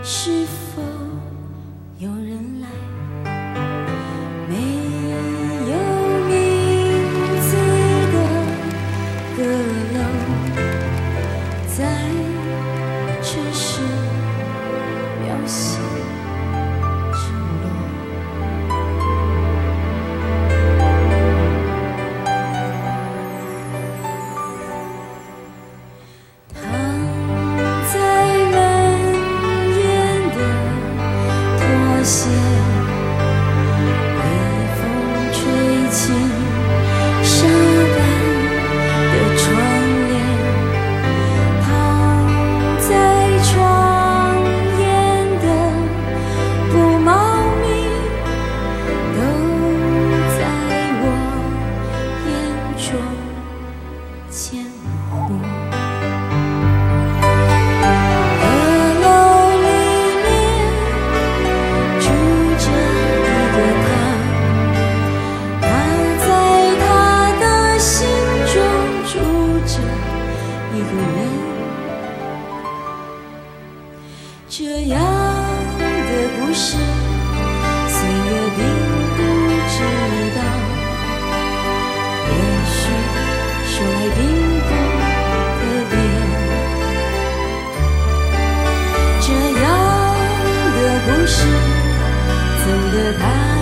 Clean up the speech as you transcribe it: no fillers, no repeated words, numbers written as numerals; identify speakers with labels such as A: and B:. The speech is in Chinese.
A: 是否有人来？没有名字的阁楼，在城市描写日落。些微风吹起沙斑的窗帘，躺在窗沿的不茂密都在我眼中鲜活。这样的故事，岁月并不知道，也许说来并不特别。这样的故事，走得太